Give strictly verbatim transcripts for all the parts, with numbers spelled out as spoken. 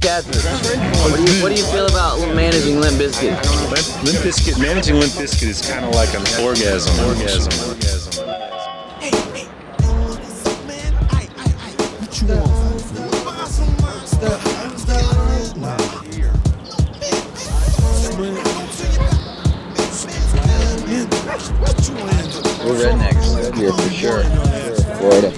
Catherine, what do you what do you feel about managing Limp Bizkit? Limp, Limp Bizkit, managing Limp Bizkit is kind of like an orgasm. Orgasm. Orgasm. Hey, hey. Man, I, I, I. What you want? We're rednecks here for sure. Florida.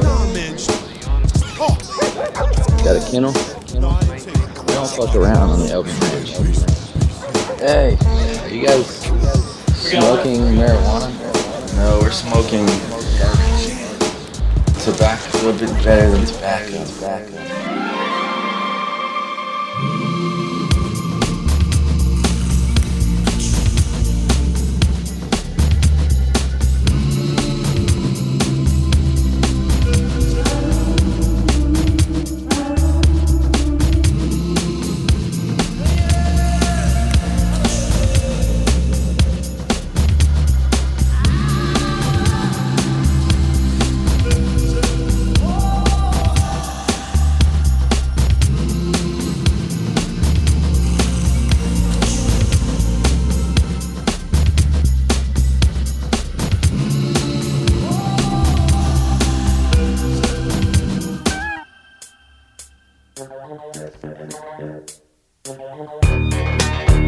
Got a kennel? We don't fuck around on the open range. Hey, are you guys smoking marijuana? No, we're smoking garbage. Tobacco's a little bit better than tobacco. tobacco.